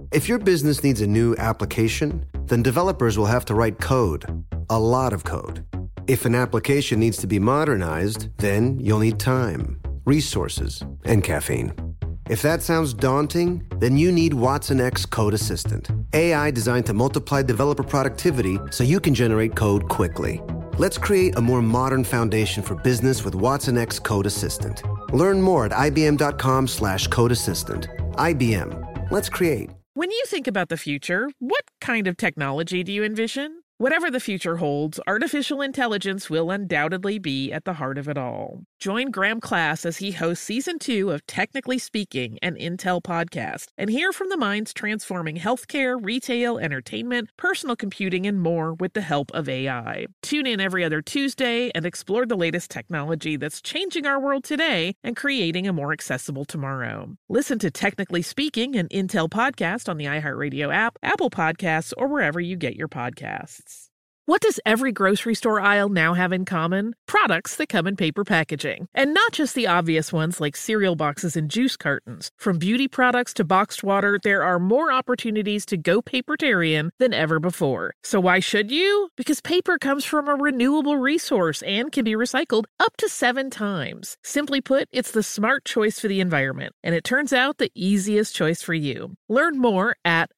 If your business needs a new application, then developers will have to write code, a lot of code. If an application needs to be modernized, then you'll need time, resources, and caffeine. If that sounds daunting, then you need watsonx Code Assistant, AI designed to multiply developer productivity so you can generate code quickly. Let's create a more modern foundation for business with watsonx Code Assistant. Learn more at ibm.com/code assistant. IBM. Let's create. When you think about the future, what kind of technology do you envision? Whatever the future holds, artificial intelligence will undoubtedly be at the heart of it all. Join Graham Class as he hosts Season 2 of Technically Speaking, an Intel podcast, and hear from the minds transforming healthcare, retail, entertainment, personal computing, and more with the help of AI. Tune in every other Tuesday and explore the latest technology that's changing our world today and creating a more accessible tomorrow. Listen to Technically Speaking, an Intel podcast on the iHeartRadio app, Apple Podcasts, or wherever you get your podcasts. What does every grocery store aisle now have in common? Products that come in paper packaging. And not just the obvious ones like cereal boxes and juice cartons. From beauty products to boxed water, there are more opportunities to go papertarian than ever before. So why should you? Because paper comes from a renewable resource and can be recycled up to 7 times. Simply put, it's the smart choice for the environment. And it turns out the easiest choice for you. Learn more at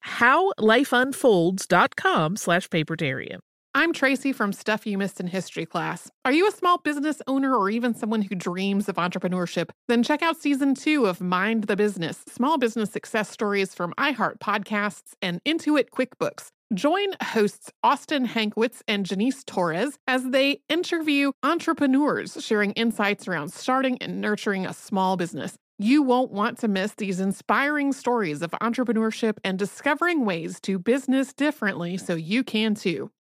howlifeunfolds.com/papertarian. I'm Tracy from Stuff You Missed in History class. Are you a small business owner or even someone who dreams of entrepreneurship? Then check out Season 2 of Mind the Business, small business success stories from iHeart Podcasts and Intuit QuickBooks. Join hosts Austin Hankwitz and Janice Torres as they interview entrepreneurs sharing insights around starting and nurturing a small business. You won't want to miss these inspiring stories of entrepreneurship and discovering ways to business differently so you can too.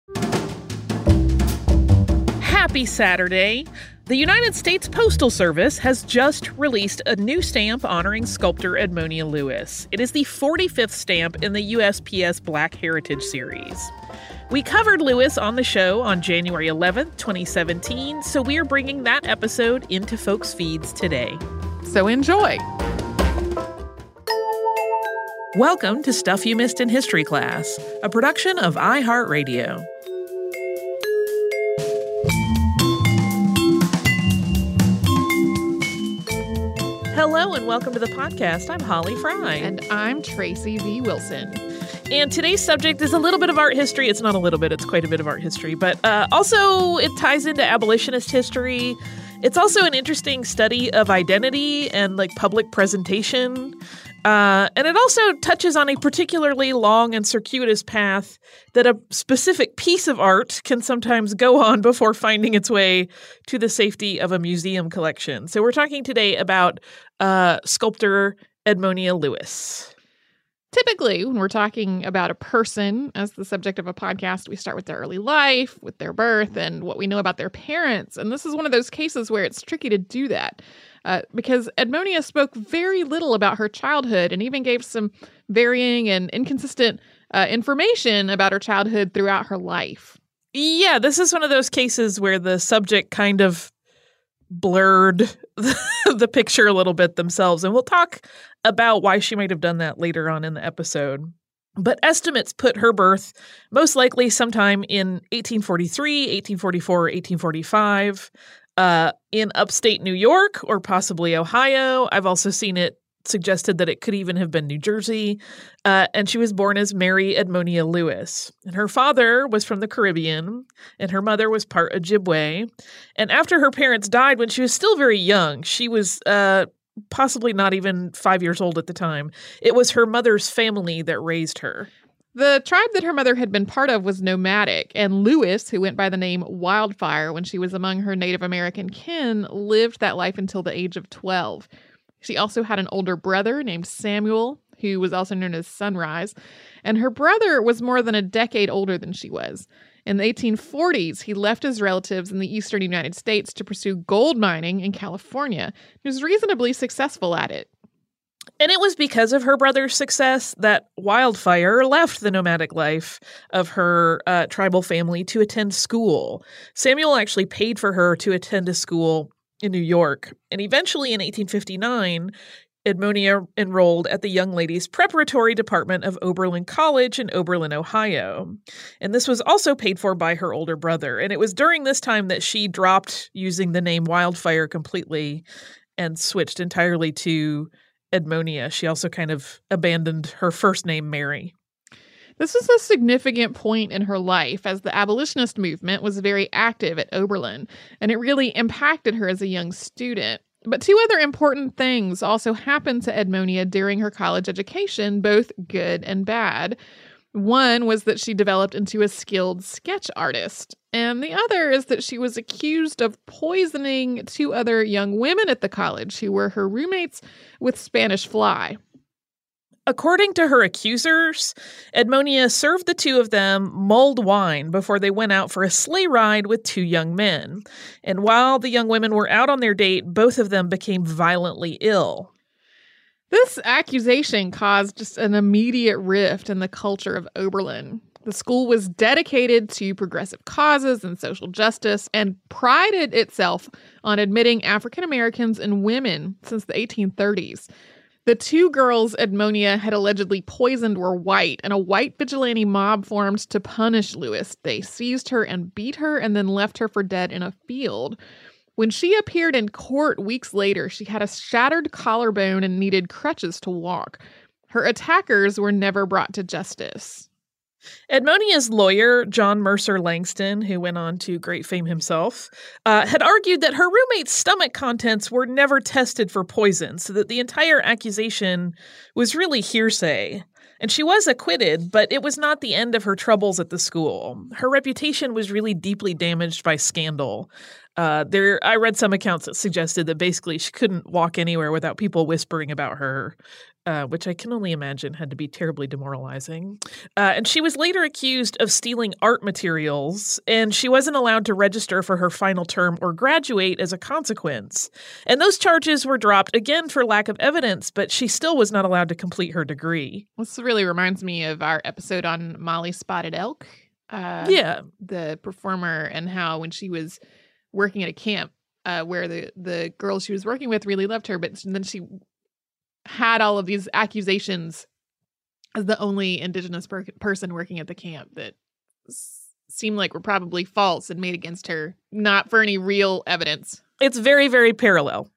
Happy Saturday! The United States Postal Service has just released a new stamp honoring sculptor Edmonia Lewis. It is the 45th stamp in the USPS Black Heritage Series. We covered Lewis on the show on January 11th, 2017, so we are bringing that episode into folks' feeds today. So enjoy! Welcome to Stuff You Missed in History Class, a production of iHeartRadio. Hello and welcome to the podcast. I'm Holly Fry. And I'm Tracy V. Wilson. And today's subject is a little bit of art history. It's not a little bit, it's quite a bit of art history. But also it ties into abolitionist history. It's also an interesting study of identity and like public presentation. And it also touches on a particularly long and circuitous path that a specific piece of art can sometimes go on before finding its way to the safety of a museum collection. So we're talking today about sculptor Edmonia Lewis. Typically, when we're talking about a person as the subject of a podcast, we start with their early life, with their birth, and what we know about their parents. And this is one of those cases where it's tricky to do that because Edmonia spoke very little about her childhood and even gave some varying and inconsistent information about her childhood throughout her life. Yeah, this is one of those cases where the subject kind of blurred the picture a little bit themselves. And we'll talk about why she might have done that later on in the episode. But estimates put her birth most likely sometime in 1843, 1844, or 1845 in upstate New York or possibly Ohio. I've also seen it suggested that it could even have been New Jersey. And she was born as Mary Edmonia Lewis. And her father was from the Caribbean, and her mother was part Ojibwe. And after her parents died when she was still very young, she was possibly not even 5 years old at the time. It was her mother's family that raised her. The tribe that her mother had been part of was nomadic, and Lewis, who went by the name Wildfire when she was among her Native American kin, lived that life until the age of 12. She also had an older brother named Samuel, who was also known as Sunrise, and her brother was more than a decade older than she was. In the 1840s, he left his relatives in the eastern United States to pursue gold mining in California. He was reasonably successful at it. And it was because of her brother's success that Wildfire left the nomadic life of her tribal family to attend school. Samuel actually paid for her to attend a school in New York. And eventually in 1859, Edmonia enrolled at the Young Ladies Preparatory Department of Oberlin College in Oberlin, Ohio. And this was also paid for by her older brother. And it was during this time that she dropped using the name Wildfire completely and switched entirely to Edmonia. She also kind of abandoned her first name, Mary. This was a significant point in her life, as the abolitionist movement was very active at Oberlin, and it really impacted her as a young student. But two other important things also happened to Edmonia during her college education, both good and bad. One was that she developed into a skilled sketch artist, and the other is that she was accused of poisoning two other young women at the college who were her roommates with Spanish fly. According to her accusers, Edmonia served the two of them mulled wine before they went out for a sleigh ride with two young men. And while the young women were out on their date, both of them became violently ill. This accusation caused just an immediate rift in the culture of Oberlin. The school was dedicated to progressive causes and social justice and prided itself on admitting African Americans and women since the 1830s. The two girls Edmonia had allegedly poisoned were white, and a white vigilante mob formed to punish Lewis. They seized her and beat her and then left her for dead in a field. When she appeared in court weeks later, she had a shattered collarbone and needed crutches to walk. Her attackers were never brought to justice. Edmonia's lawyer, John Mercer Langston, who went on to great fame himself, had argued that her roommate's stomach contents were never tested for poison, so that the entire accusation was really hearsay. And she was acquitted, but it was not the end of her troubles at the school. Her reputation was really deeply damaged by scandal. I read some accounts that suggested that basically she couldn't walk anywhere without people whispering about her, which I can only imagine had to be terribly demoralizing. And she was later accused of stealing art materials, and she wasn't allowed to register for her final term or graduate as a consequence. And those charges were dropped again for lack of evidence, but she still was not allowed to complete her degree. This really reminds me of our episode on Molly Spotted Elk. The performer, and how when she was working at a camp where the girls she was working with really loved her, but then she had all of these accusations as the only Indigenous person working at the camp that seemed like were probably false and made against her, not for any real evidence. It's very, very parallel.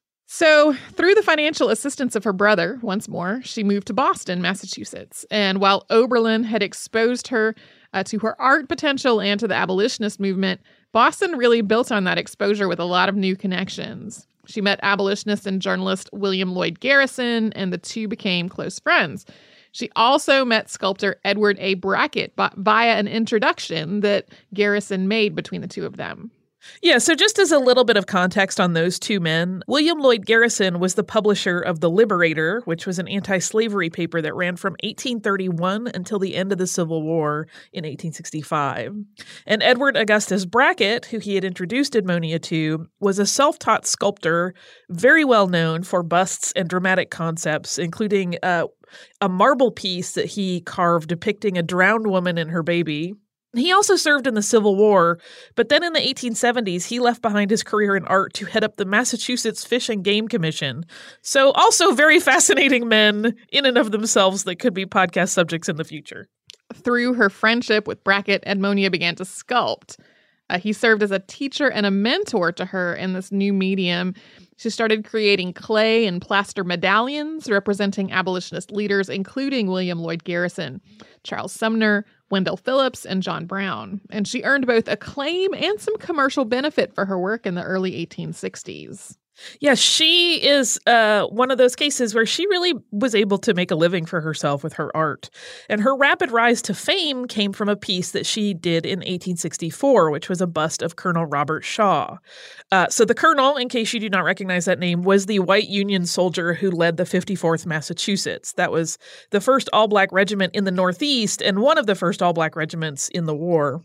So, through the financial assistance of her brother, once more, she moved to Boston, Massachusetts. And while Oberlin had exposed her to her art potential and to the abolitionist movement, Boston really built on that exposure with a lot of new connections. She met abolitionist and journalist William Lloyd Garrison, and the two became close friends. She also met sculptor Edward A. Brackett via an introduction that Garrison made between the two of them. Yeah, so just as a little bit of context on those two men, William Lloyd Garrison was the publisher of The Liberator, which was an anti-slavery paper that ran from 1831 until the end of the Civil War in 1865. And Edward Augustus Brackett, who he had introduced Edmonia to, was a self-taught sculptor, very well known for busts and dramatic concepts, including a marble piece that he carved depicting a drowned woman and her baby. He also served in the Civil War, but then in the 1870s, he left behind his career in art to head up the Massachusetts Fish and Game Commission. So also very fascinating men in and of themselves that could be podcast subjects in the future. Through her friendship with Brackett, Edmonia began to sculpt. He served as a teacher and a mentor to her in this new medium. She started creating clay and plaster medallions representing abolitionist leaders, including William Lloyd Garrison, Charles Sumner, Wendell Phillips, and John Brown. And she earned both acclaim and some commercial benefit for her work in the early 1860s. Yeah, she is one of those cases where she really was able to make a living for herself with her art. And her rapid rise to fame came from a piece that she did in 1864, which was a bust of Colonel Robert Shaw. So the Colonel, in case you do not recognize that name, was the white Union soldier who led the 54th Massachusetts. That was the first all-black regiment in the Northeast and one of the first all-black regiments in the war.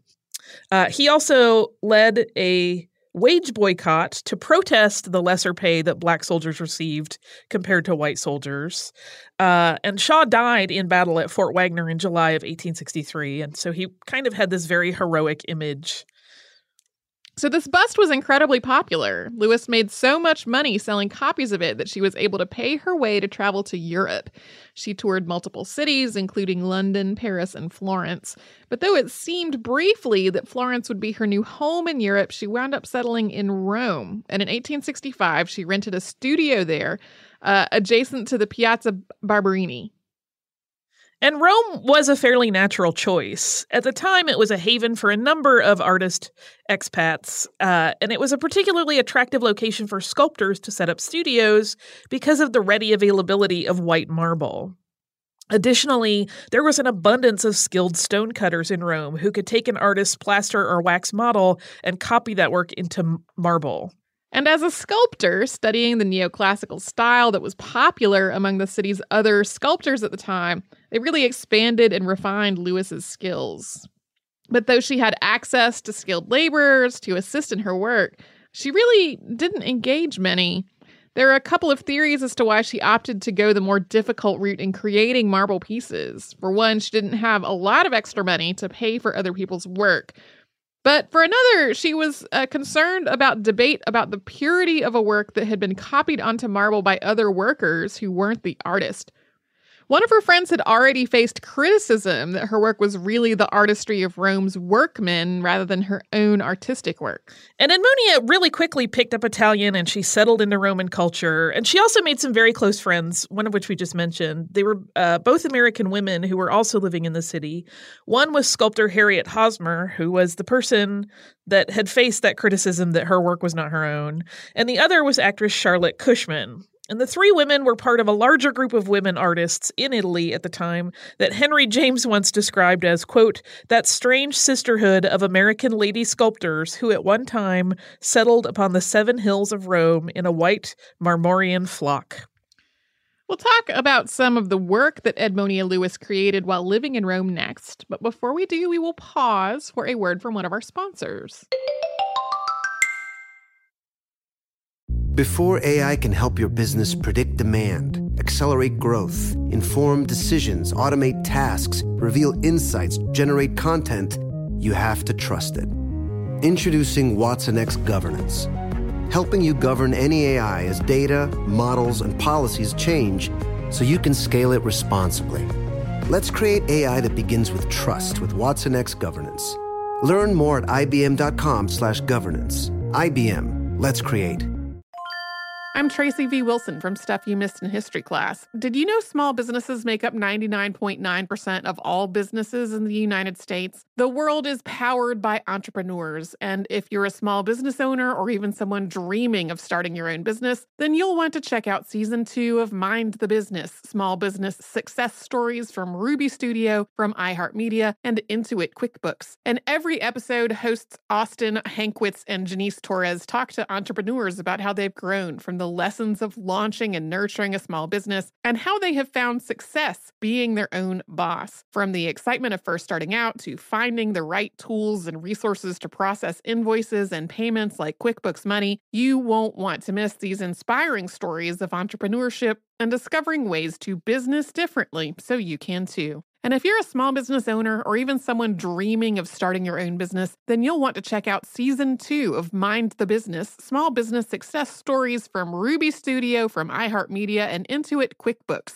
He also led a wage boycott to protest the lesser pay that black soldiers received compared to white soldiers. And Shaw died in battle at Fort Wagner in July of 1863. And so he kind of had this very heroic image. So this bust was incredibly popular. Lewis made so much money selling copies of it that she was able to pay her way to travel to Europe. She toured multiple cities, including London, Paris, and Florence. But though it seemed briefly that Florence would be her new home in Europe, she wound up settling in Rome. And in 1865, she rented a studio there, adjacent to the Piazza Barberini. And Rome was a fairly natural choice. At the time, it was a haven for a number of artist expats, and it was a particularly attractive location for sculptors to set up studios because of the ready availability of white marble. Additionally, there was an abundance of skilled stonecutters in Rome who could take an artist's plaster or wax model and copy that work into marble. And as a sculptor, studying the neoclassical style that was popular among the city's other sculptors at the time, they really expanded and refined Lewis's skills. But though she had access to skilled laborers to assist in her work, she really didn't engage many. There are a couple of theories as to why she opted to go the more difficult route in creating marble pieces. For one, she didn't have a lot of extra money to pay for other people's work. But for another, she was concerned about debate about the purity of a work that had been copied onto marble by other workers who weren't the artist. One of her friends had already faced criticism that her work was really the artistry of Rome's workmen rather than her own artistic work. And Edmonia really quickly picked up Italian and she settled into Roman culture. And she also made some very close friends, one of which we just mentioned. They were both American women who were also living in the city. One was sculptor Harriet Hosmer, who was the person that had faced that criticism that her work was not her own. And the other was actress Charlotte Cushman. And the three women were part of a larger group of women artists in Italy at the time that Henry James once described as, quote, that strange sisterhood of American lady sculptors who at one time settled upon the 7 hills of Rome in a white Marmorian flock. We'll talk about some of the work that Edmonia Lewis created while living in Rome next. But before we do, we will pause for a word from one of our sponsors. Before AI can help your business predict demand, accelerate growth, inform decisions, automate tasks, reveal insights, generate content, you have to trust it. Introducing watsonx Governance, helping you govern any AI as data, models, and policies change so you can scale it responsibly. Let's create AI that begins with trust with watsonx Governance. Learn more at ibm.com/governance. IBM, let's create. I'm Tracy V. Wilson from Stuff You Missed in History class. Did you know small businesses make up 99.9% of all businesses in the United States? The world is powered by entrepreneurs, and if you're a small business owner or even someone dreaming of starting your own business, then you'll want to check out Season 2 of Mind the Business, Small Business Success Stories from Ruby Studio, from iHeartMedia, and Intuit QuickBooks. And every episode, hosts Austin Hankwitz and Janice Torres talk to entrepreneurs about how they've grown from the lessons of launching and nurturing a small business and how they have found success being their own boss. From the excitement of first starting out to finding the right tools and resources to process invoices and payments like QuickBooks Money, you won't want to miss these inspiring stories of entrepreneurship and discovering ways to business differently so you can too. And if you're a small business owner or even someone dreaming of starting your own business, then you'll want to check out Season 2 of Mind the Business, Small Business Success Stories from Ruby Studio, from iHeartMedia, and Intuit QuickBooks.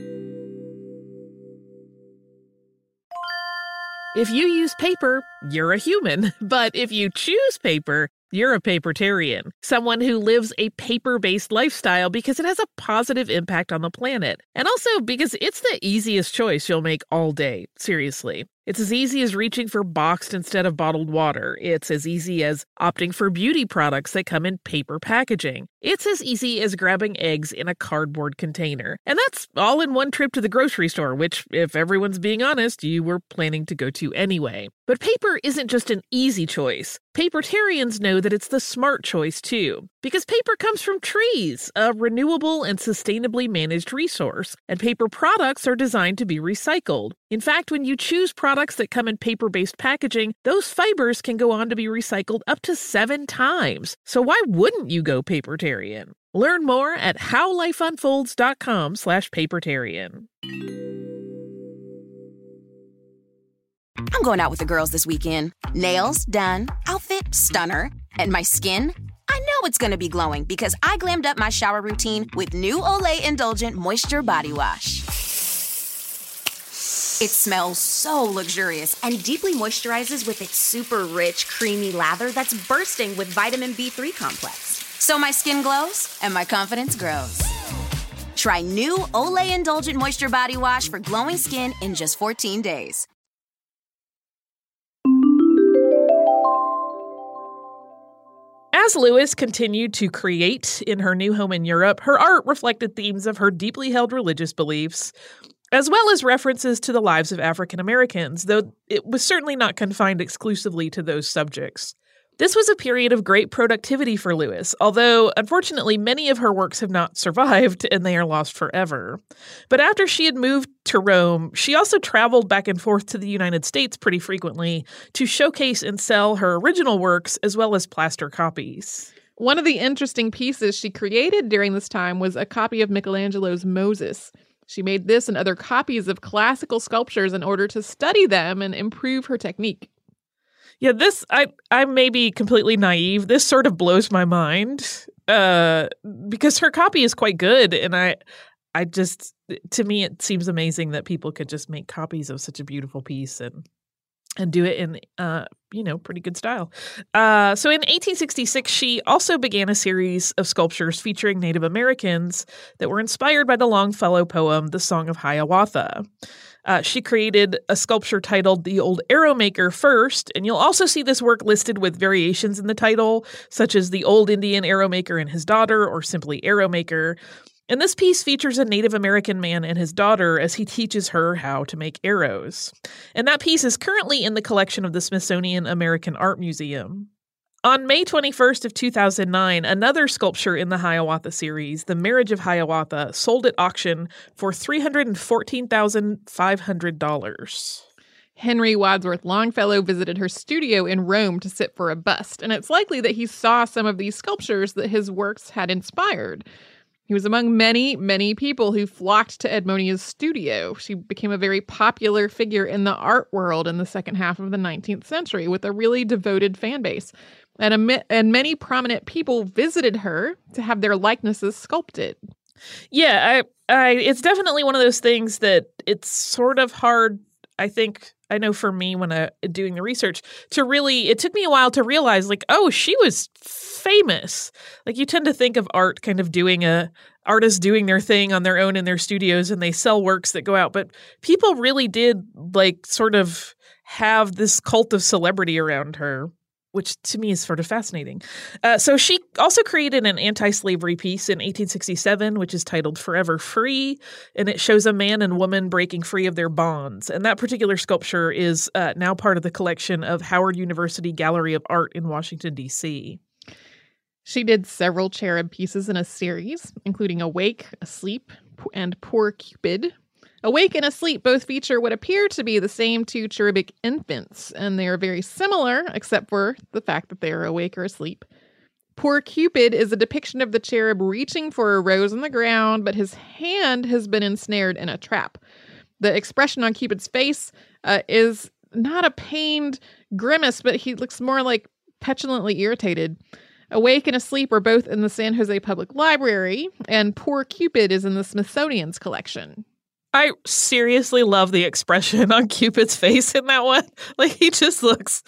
If you use paper, you're a human. But if you choose paper, you're a papertarian, someone who lives a paper-based lifestyle because it has a positive impact on the planet. And also because it's the easiest choice you'll make all day. Seriously. It's as easy as reaching for boxed instead of bottled water. It's as easy as opting for beauty products that come in paper packaging. It's as easy as grabbing eggs in a cardboard container. And that's all in one trip to the grocery store, which, if everyone's being honest, you were planning to go to anyway. But paper isn't just an easy choice. Papertarians know that it's the smart choice, too. Because paper comes from trees, a renewable and sustainably managed resource. And paper products are designed to be recycled. In fact, when you choose products that come in paper-based packaging, those fibers can go on to be recycled up to 7 times. So why wouldn't you go papertarian? Learn more at howlifeunfolds.com/papertarian. I'm going out with the girls this weekend. Nails done. Outfit stunner. And my skin? I know it's going to be glowing because I glammed up my shower routine with new Olay Indulgent Moisture Body Wash. It smells so luxurious and deeply moisturizes with its super rich, creamy lather that's bursting with vitamin B3 complex. So my skin glows and my confidence grows. Try new Olay Indulgent Moisture Body Wash for glowing skin in just 14 days. As Lewis continued to create in her new home in Europe, her art reflected themes of her deeply held religious beliefs, as well as references to the lives of African Americans, though it was certainly not confined exclusively to those subjects. This was a period of great productivity for Lewis, although, unfortunately, many of her works have not survived and they are lost forever. But after she had moved to Rome, she also traveled back and forth to the United States pretty frequently to showcase and sell her original works as well as plaster copies. One of the interesting pieces she created during this time was a copy of Michelangelo's Moses. She made this and other copies of classical sculptures in order to study them and improve her technique. Yeah, I may be completely naive. This sort of blows my mind because her copy is quite good. And I just, to me, it seems amazing that people could just make copies of such a beautiful piece and do it in, pretty good style. So in 1866, she also began a series of sculptures featuring Native Americans that were inspired by the Longfellow poem, The Song of Hiawatha. She created a sculpture titled The Old Arrow Maker first, and you'll also see this work listed with variations in the title, such as The Old Indian Arrow Maker and His Daughter, or simply Arrow Maker. And this piece features a Native American man and his daughter as he teaches her how to make arrows. And that piece is currently in the collection of the Smithsonian American Art Museum. On May 21st of 2009, another sculpture in the Hiawatha series, The Marriage of Hiawatha, sold at auction for $314,500. Henry Wadsworth Longfellow visited her studio in Rome to sit for a bust, and it's likely that he saw some of these sculptures that his works had inspired. He was among many, many people who flocked to Edmonia's studio. She became a very popular figure in the art world in the second half of the 19th century with a really devoted fan base. And many prominent people visited her to have their likenesses sculpted. Yeah, it's definitely one of those things that it's sort of hard, I know for me when doing the research, it took me a while to realize, like, oh, she was famous. Like, you tend to think of art kind of artists doing their thing on their own in their studios and they sell works that go out. But people really did, like, sort of have this cult of celebrity around her, which to me is sort of fascinating. So she also created an anti-slavery piece in 1867, which is titled Forever Free, and it shows a man and woman breaking free of their bonds. And that particular sculpture is now part of the collection of Howard University Gallery of Art in Washington, D.C. She did several cherub pieces in a series, including Awake, Asleep, and Poor Cupid. Awake and Asleep both feature what appear to be the same two cherubic infants, and they are very similar, except for the fact that they are awake or asleep. Poor Cupid is a depiction of the cherub reaching for a rose on the ground, but his hand has been ensnared in a trap. The expression on Cupid's face is not a pained grimace, but he looks more like petulantly irritated. Awake and Asleep are both in the San Jose Public Library, and Poor Cupid is in the Smithsonian's collection. I seriously love the expression on Cupid's face in that one. Like, he just looks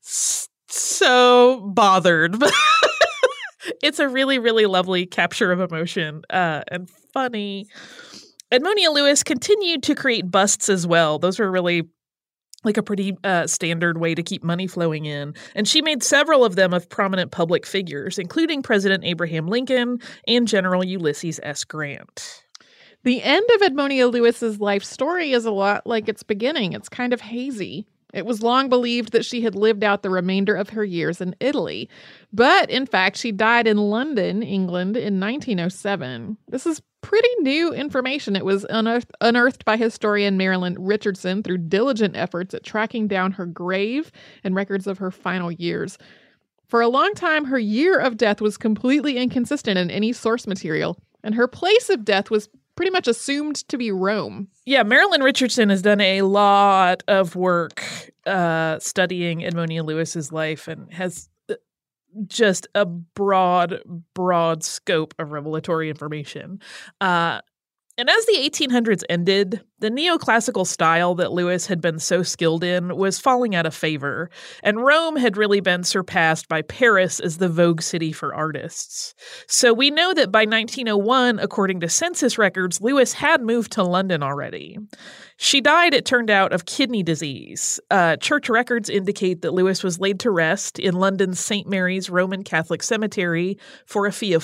so bothered. It's a really, really lovely capture of emotion and funny. Edmonia Lewis continued to create busts as well. Those were really like a pretty standard way to keep money flowing in. And she made several of them of prominent public figures, including President Abraham Lincoln and General Ulysses S. Grant. The end of Edmonia Lewis's life story is a lot like its beginning. It's kind of hazy. It was long believed that she had lived out the remainder of her years in Italy. But, in fact, she died in London, England, in 1907. This is pretty new information. It was unearthed by historian Marilyn Richardson through diligent efforts at tracking down her grave and records of her final years. For a long time, her year of death was completely inconsistent in any source material, and her place of death was pretty much assumed to be Rome. Yeah, Marilyn Richardson has done a lot of work studying Edmonia Lewis's life and has just a broad scope of revelatory information. And as the 1800s ended, the neoclassical style that Lewis had been so skilled in was falling out of favor, and Rome had really been surpassed by Paris as the vogue city for artists. So we know that by 1901, according to census records, Lewis had moved to London already. She died, it turned out, of kidney disease. Church records indicate that Lewis was laid to rest in London's St. Mary's Roman Catholic Cemetery for a fee of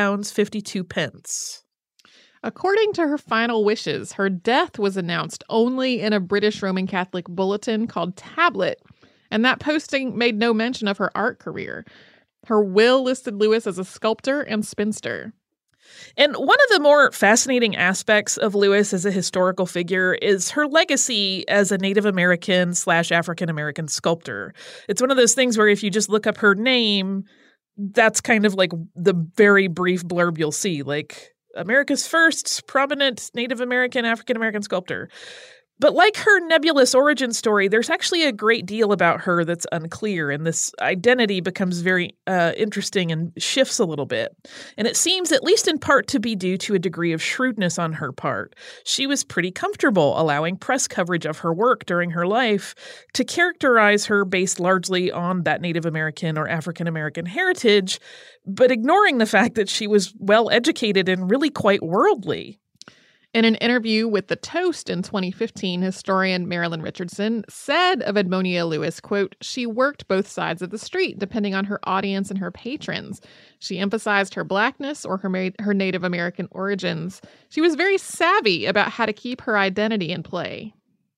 £5.52. According to her final wishes, her death was announced only in a British Roman Catholic bulletin called Tablet, and that posting made no mention of her art career. Her will listed Lewis as a sculptor and spinster. And one of the more fascinating aspects of Lewis as a historical figure is her legacy as a Native American / African American sculptor. It's one of those things where if you just look up her name, that's kind of like the very brief blurb you'll see, like America's first prominent Native American, African American sculptor. But like her nebulous origin story, there's actually a great deal about her that's unclear, and this identity becomes very interesting and shifts a little bit. And it seems, at least in part, to be due to a degree of shrewdness on her part. She was pretty comfortable allowing press coverage of her work during her life to characterize her based largely on that Native American or African American heritage, but ignoring the fact that she was well-educated and really quite worldly. In an interview with The Toast in 2015, historian Marilyn Richardson said of Edmonia Lewis, quote, "She worked both sides of the street, depending on her audience and her patrons. She emphasized her Blackness or her Native American origins. She was very savvy about how to keep her identity in play."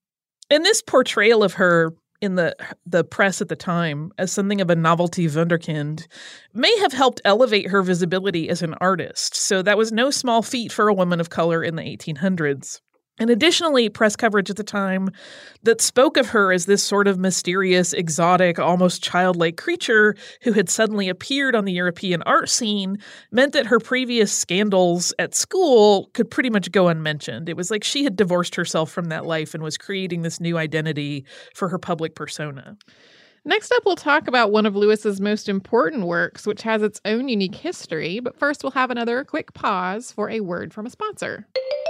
And this portrayal of her in the press at the time as something of a novelty wunderkind may have helped elevate her visibility as an artist. So that was no small feat for a woman of color in the 1800s. And additionally, press coverage at the time that spoke of her as this sort of mysterious, exotic, almost childlike creature who had suddenly appeared on the European art scene meant that her previous scandals at school could pretty much go unmentioned. It was like she had divorced herself from that life and was creating this new identity for her public persona. Next up, we'll talk about one of Lewis's most important works, which has its own unique history. But first, we'll have another quick pause for a word from a sponsor.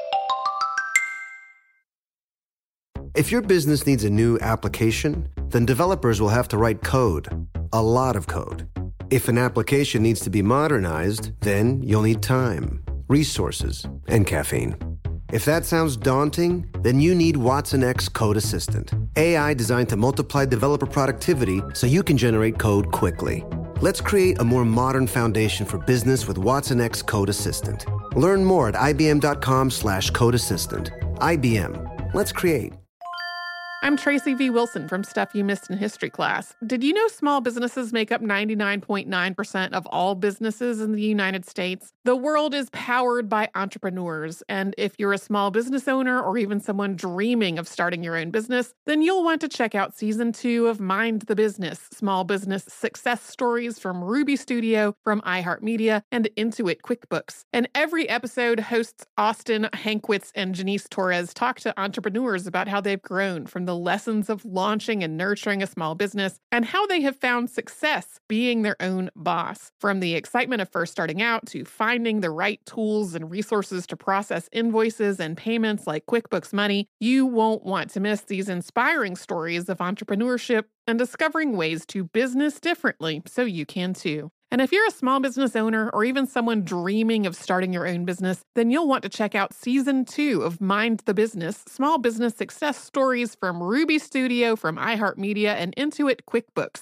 If your business needs a new application, then developers will have to write code, a lot of code. If an application needs to be modernized, then you'll need time, resources, and caffeine. If that sounds daunting, then you need Watson X Code Assistant, AI designed to multiply developer productivity so you can generate code quickly. Let's create a more modern foundation for business with Watson X Code Assistant. Learn more at ibm.com/code assistant. IBM. Let's create. I'm Tracy V. Wilson from Stuff You Missed in History class. Did you know small businesses make up 99.9% of all businesses in the United States? The world is powered by entrepreneurs, and if you're a small business owner or even someone dreaming of starting your own business, then you'll want to check out Season 2 of Mind the Business, Small Business Success Stories from Ruby Studio, from iHeartMedia, and Intuit QuickBooks. And every episode, hosts Austin Hankwitz and Janice Torres talk to entrepreneurs about how they've grown from the lessons of launching and nurturing a small business and how they have found success being their own boss. From the excitement of first starting out to finding the right tools and resources to process invoices and payments like QuickBooks Money, you won't want to miss these inspiring stories of entrepreneurship and discovering ways to business differently so you can too. And if you're a small business owner or even someone dreaming of starting your own business, then you'll want to check out Season 2 of Mind the Business, Small Business Success Stories from Ruby Studio, from iHeartMedia, and Intuit QuickBooks.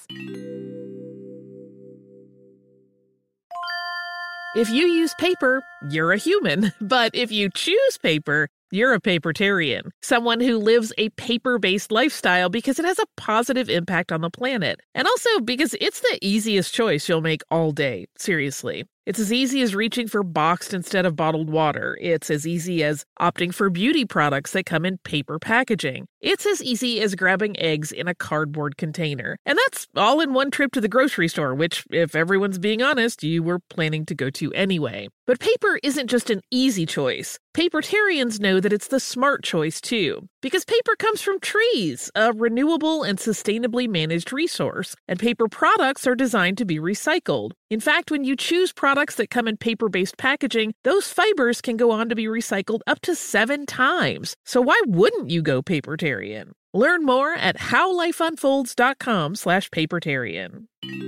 If you use paper, you're a human. But if you choose paper, you're a papertarian, someone who lives a paper-based lifestyle because it has a positive impact on the planet. And also because it's the easiest choice you'll make all day, seriously. It's as easy as reaching for boxed instead of bottled water. It's as easy as opting for beauty products that come in paper packaging. It's as easy as grabbing eggs in a cardboard container. And that's all in one trip to the grocery store, which, if everyone's being honest, you were planning to go to anyway. But paper isn't just an easy choice. Papertarians know that it's the smart choice, too. Because paper comes from trees, a renewable and sustainably managed resource, and paper products are designed to be recycled. In fact, when you choose products that come in paper-based packaging, those fibers can go on to be recycled up to 7 times. So why wouldn't you go papertarian? Learn more at howlifeunfolds.com/papertarian.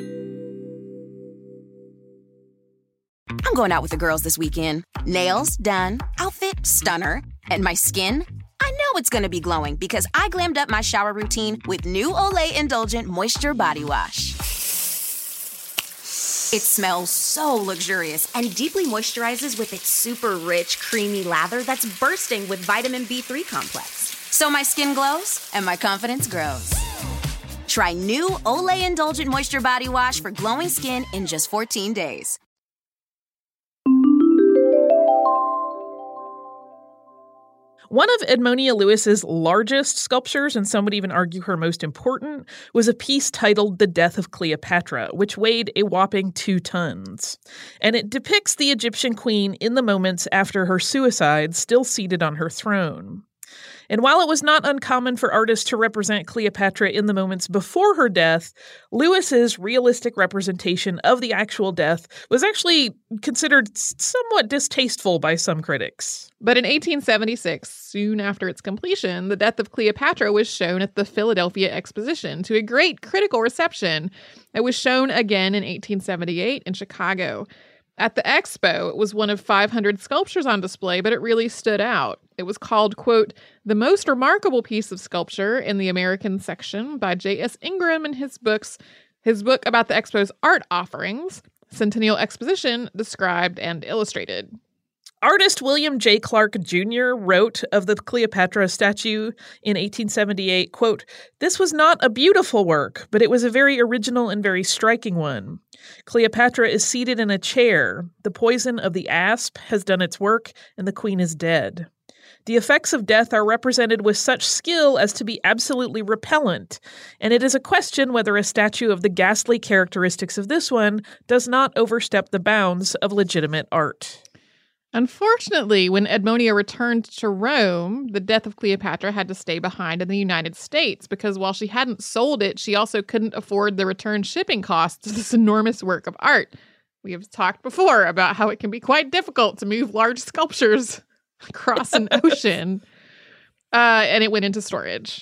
I'm going out with the girls this weekend. Nails done, outfit stunner, and my skin? I know it's going to be glowing because I glammed up my shower routine with new Olay Indulgent Moisture Body Wash. It smells so luxurious and deeply moisturizes with its super rich, creamy lather that's bursting with vitamin B3 complex. So my skin glows and my confidence grows. Try new Olay Indulgent Moisture Body Wash for glowing skin in just 14 days. One of Edmonia Lewis's largest sculptures, and some would even argue her most important, was a piece titled The Death of Cleopatra, which weighed a whopping 2 tons. And it depicts the Egyptian queen in the moments after her suicide, still seated on her throne. And while it was not uncommon for artists to represent Cleopatra in the moments before her death, Lewis's realistic representation of the actual death was actually considered somewhat distasteful by some critics. But in 1876, soon after its completion, The Death of Cleopatra was shown at the Philadelphia Exposition to a great critical reception. It was shown again in 1878 in Chicago. At the expo, it was one of 500 sculptures on display, but it really stood out. It was called, quote, the most remarkable piece of sculpture in the American section by J.S. Ingram in his book about the expo's art offerings, Centennial Exposition, described and illustrated. Artist William J. Clark Jr. wrote of the Cleopatra statue in 1878, quote, this was not a beautiful work, but it was a very original and very striking one. Cleopatra is seated in a chair. The poison of the asp has done its work, and the queen is dead. The effects of death are represented with such skill as to be absolutely repellent, and it is a question whether a statue of the ghastly characteristics of this one does not overstep the bounds of legitimate art. Unfortunately, when Edmonia returned to Rome, The Death of Cleopatra had to stay behind in the United States because while she hadn't sold it, she also couldn't afford the return shipping costs of this enormous work of art. We have talked before about how it can be quite difficult to move large sculptures across an ocean, and it went into storage.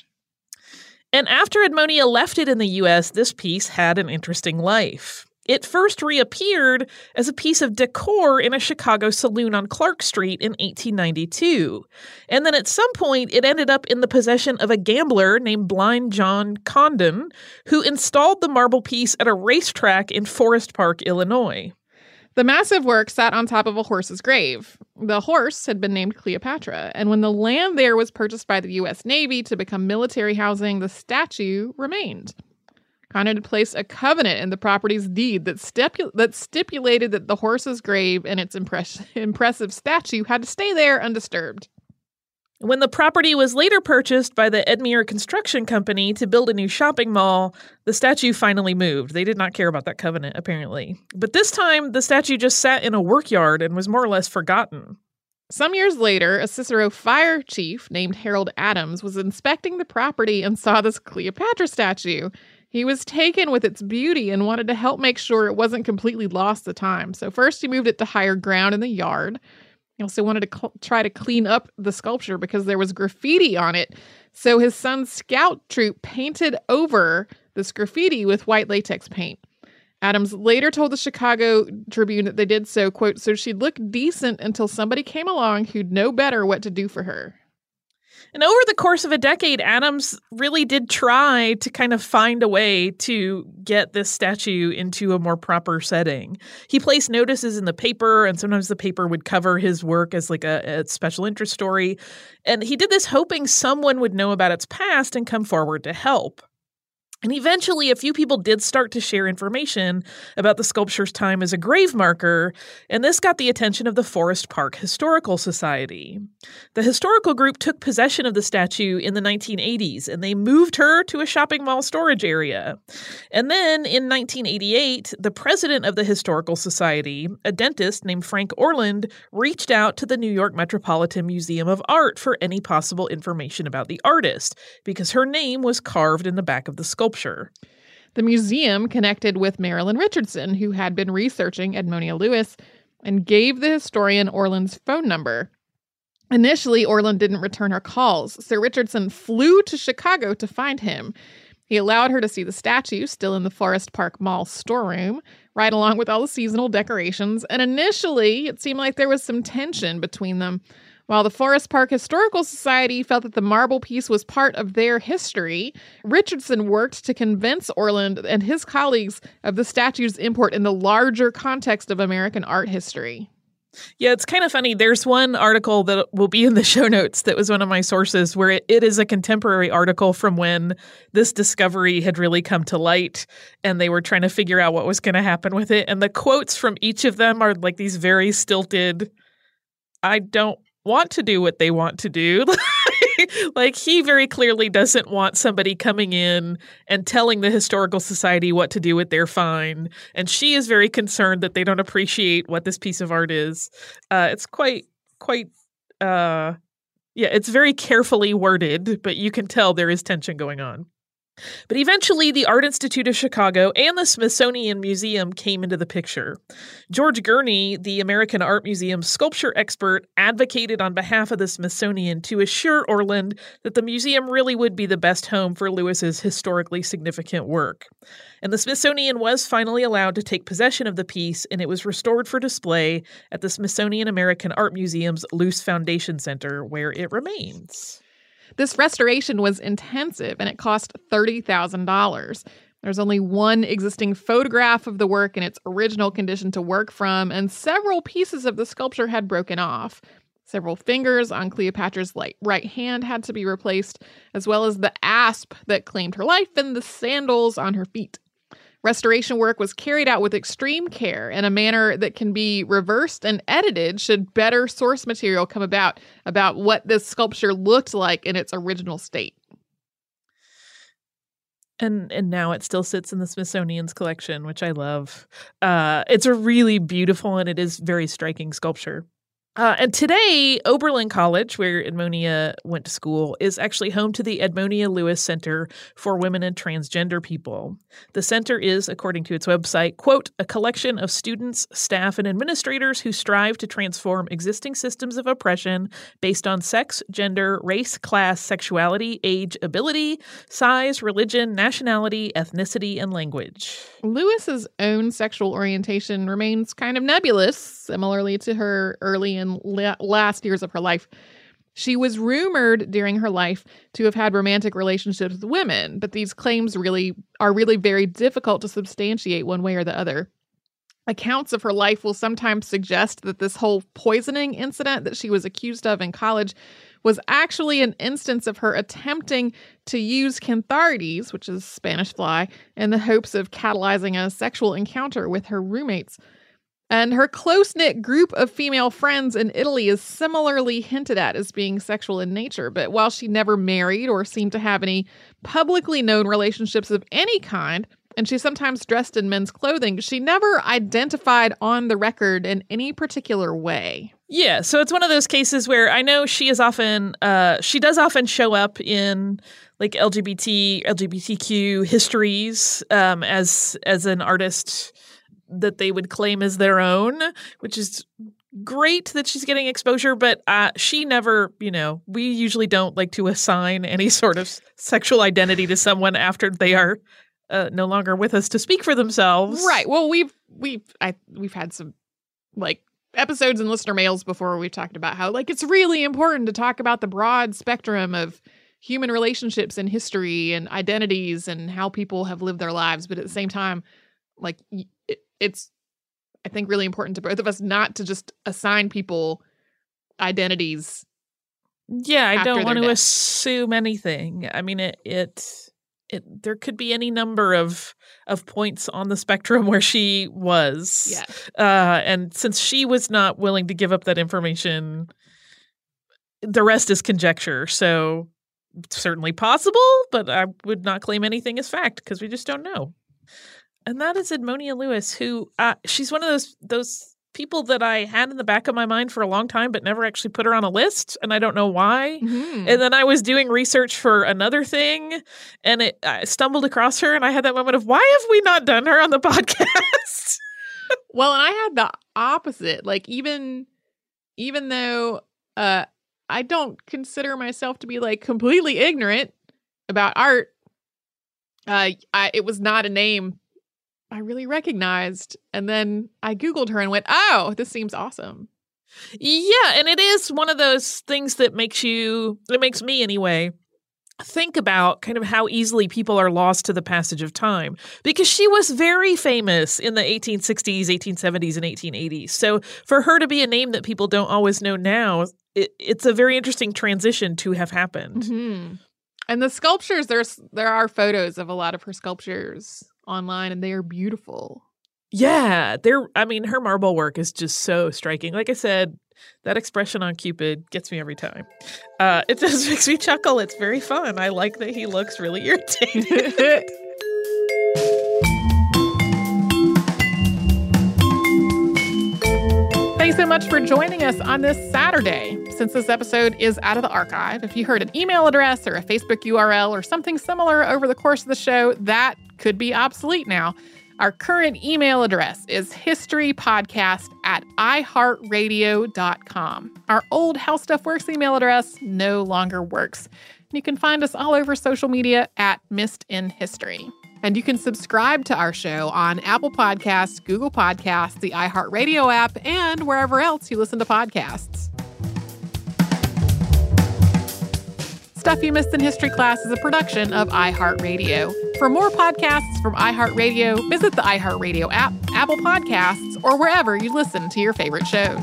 And after Edmonia left it in the U.S., this piece had an interesting life. It first reappeared as a piece of decor in a Chicago saloon on Clark Street in 1892. And then at some point, it ended up in the possession of a gambler named Blind John Condon, who installed the marble piece at a racetrack in Forest Park, Illinois. The massive work sat on top of a horse's grave. The horse had been named Cleopatra, and when the land there was purchased by the U.S. Navy to become military housing, the statue remained. Condon had placed a covenant in the property's deed that stipulated that the horse's grave and its impressive statue had to stay there undisturbed. When the property was later purchased by the Edmere Construction Company to build a new shopping mall, the statue finally moved. They did not care about that covenant, apparently. But this time, the statue just sat in a workyard and was more or less forgotten. Some years later, a Cicero fire chief named Harold Adams was inspecting the property and saw this Cleopatra statue. He was taken with its beauty and wanted to help make sure it wasn't completely lost to time. So first he moved it to higher ground in the yard. He also wanted to try to clean up the sculpture because there was graffiti on it. So his son's scout troop painted over this graffiti with white latex paint. Adams later told the Chicago Tribune that they did so, quote, so she'd look decent until somebody came along who'd know better what to do for her. And over the course of a decade, Adams really did try to kind of find a way to get this statue into a more proper setting. He placed notices in the paper, and sometimes the paper would cover his work as like a special interest story. And he did this hoping someone would know about its past and come forward to help. And eventually, a few people did start to share information about the sculpture's time as a grave marker, and this got the attention of the Forest Park Historical Society. The historical group took possession of the statue in the 1980s, and they moved her to a shopping mall storage area. And then, in 1988, the president of the Historical Society, a dentist named Frank Orland, reached out to the New York Metropolitan Museum of Art for any possible information about the artist, because her name was carved in the back of the sculpture. The museum connected with Marilyn Richardson, who had been researching Edmonia Lewis, and gave the historian Orland's phone number. Initially, Orland didn't return her calls, so Richardson flew to Chicago to find him. He allowed her to see the statue, still in the Forest Park Mall storeroom, right along with all the seasonal decorations, and initially, it seemed like there was some tension between them. While the Forest Park Historical Society felt that the marble piece was part of their history, Richardson worked to convince Orland and his colleagues of the statue's import in the larger context of American art history. Yeah, it's kind of funny. There's one article that will be in the show notes that was one of my sources where it is a contemporary article from when this discovery had really come to light and they were trying to figure out what was going to happen with it. And the quotes from each of them are like these very stilted, I don't want to do what they want to do. Like, he very clearly doesn't want somebody coming in and telling the Historical Society what to do with their find. And she is very concerned that they don't appreciate what this piece of art is. It's it's very carefully worded, but you can tell there is tension going on. But eventually, the Art Institute of Chicago and the Smithsonian Museum came into the picture. George Gurney, the American Art Museum sculpture expert, advocated on behalf of the Smithsonian to assure Orland that the museum really would be the best home for Lewis's historically significant work. And the Smithsonian was finally allowed to take possession of the piece, and it was restored for display at the Smithsonian American Art Museum's Luce Foundation Center, where it remains. This restoration was intensive, and it cost $30,000. There's only one existing photograph of the work in its original condition to work from, and several pieces of the sculpture had broken off. Several fingers on Cleopatra's right hand had to be replaced, as well as the asp that claimed her life and the sandals on her feet. Restoration work was carried out with extreme care in a manner that can be reversed and edited should better source material come about what this sculpture looked like in its original state. And now it still sits in the Smithsonian's collection, which I love. It's a really beautiful and it is very striking sculpture. And today, Oberlin College, where Edmonia went to school, is actually home to the Edmonia Lewis Center for Women and Transgender People. The center is, according to its website, quote, a collection of students, staff, and administrators who strive to transform existing systems of oppression based on sex, gender, race, class, sexuality, age, ability, size, religion, nationality, ethnicity, and language. Lewis's own sexual orientation remains kind of nebulous, similarly to her early and last years of her life. She was rumored during her life to have had romantic relationships with women, but these claims are really very difficult to substantiate one way or the other. Accounts of her life will sometimes suggest that this whole poisoning incident that she was accused of in college was actually an instance of her attempting to use Cantharides, which is Spanish fly, in the hopes of catalyzing a sexual encounter with her roommates. And her close-knit group of female friends in Italy is similarly hinted at as being sexual in nature. But while she never married or seemed to have any publicly known relationships of any kind, and she sometimes dressed in men's clothing, she never identified on the record in any particular way. Yeah, so it's one of those cases where I know she does often show up in like LGBTQ histories as an artist that they would claim as their own, which is great that she's getting exposure, but she never, we usually don't like to assign any sort of sexual identity to someone after they are no longer with us to speak for themselves. Right. Well, we've had some like episodes and listener mails before where we've talked about how like it's really important to talk about the broad spectrum of human relationships and history and identities and how people have lived their lives, but at the same time, like it's, I think, really important to both of us not to just assign people identities. Yeah, I don't want to death. assume anything. I mean, it there could be any number of points on the spectrum where she was. Yes. And since she was not willing to give up that information, the rest is conjecture. So certainly possible, but I would not claim anything as fact because we just don't know. And that is Edmonia Lewis, who she's one of those people that I had in the back of my mind for a long time, but never actually put her on a list, and I don't know why. Mm-hmm. And then I was doing research for another thing, and I stumbled across her, and I had that moment of, why have we not done her on the podcast? Well, and I had the opposite. Like, even though I don't consider myself to be like completely ignorant about art, it was not a name I really recognized. And then I Googled her and went, oh, this seems awesome. Yeah, and it is one of those things that makes me anyway, think about kind of how easily people are lost to the passage of time, because she was very famous in the 1860s, 1870s, and 1880s. So for her to be a name that people don't always know now, it's a very interesting transition to have happened. Mm-hmm. And the sculptures, there are photos of a lot of her sculptures online, and they are beautiful. Yeah, her marble work is just so striking. Like I said, that expression on Cupid gets me every time. It just makes me chuckle. It's very fun. I like that he looks really irritated. Thanks so much for joining us on this Saturday. Since this episode is out of the archive, if you heard an email address or a Facebook URL or something similar over the course of the show, that could be obsolete now. Our current email address is historypodcast@iheartradio.com. Our old How Stuff Works email address no longer works. You can find us all over social media at Missed in History. And you can subscribe to our show on Apple Podcasts, Google Podcasts, the iHeartRadio app, and wherever else you listen to podcasts. Stuff You Missed in History Class is a production of iHeartRadio. For more podcasts from iHeartRadio, visit the iHeartRadio app, Apple Podcasts, or wherever you listen to your favorite shows.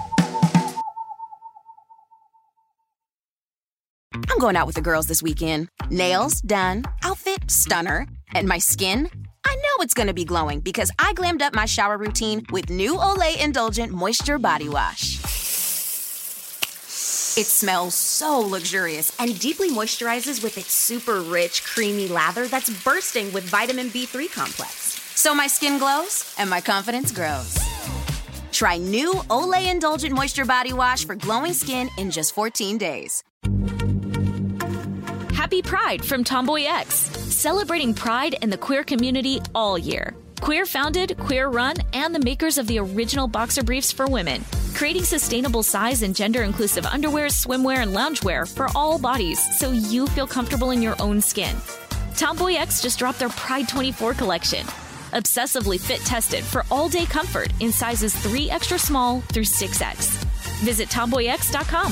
I'm going out with the girls this weekend. Nails done, outfit stunner, and my skin? I know it's going to be glowing because I glammed up my shower routine with new Olay Indulgent Moisture Body Wash. It smells so luxurious and deeply moisturizes with its super rich, creamy lather that's bursting with vitamin B3 complex. So my skin glows and my confidence grows. Try new Olay Indulgent Moisture Body Wash for glowing skin in just 14 days. Happy Pride from Tomboy X, celebrating pride and the queer community all year. Queer founded, queer run, and the makers of the original boxer briefs for women, creating sustainable size and gender inclusive underwear, swimwear, and loungewear for all bodies so you feel comfortable in your own skin. Tomboy X just dropped their Pride 24 collection, obsessively fit tested for all day comfort in sizes 3 extra small through 6X. Visit tomboyx.com.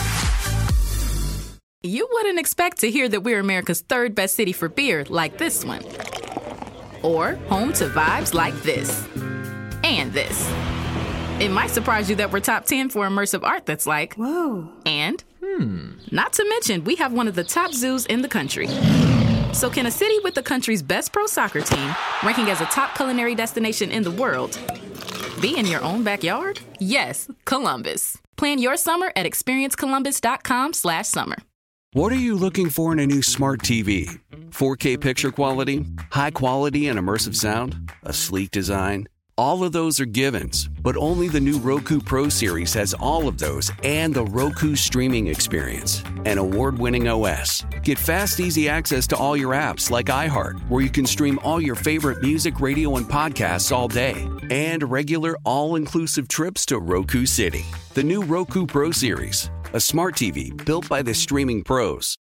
You wouldn't expect to hear that we're America's 3rd best city for beer like this one. Or home to vibes like this. And this. It might surprise you that we're top 10 for immersive art that's like, whoa. And, not to mention, we have one of the top zoos in the country. So can a city with the country's best pro soccer team, ranking as a top culinary destination in the world, be in your own backyard? Yes, Columbus. Plan your summer at experiencecolumbus.com/summer. What are you looking for in a new smart TV? 4K picture quality, high quality and immersive sound, a sleek design? All of those are givens, but only the new Roku Pro Series has all of those and the Roku streaming experience, an award-winning OS. Get fast, easy access to all your apps like iHeart, where you can stream all your favorite music, radio, and podcasts all day, and regular all-inclusive trips to Roku City. The new Roku Pro Series, a smart TV built by the streaming pros.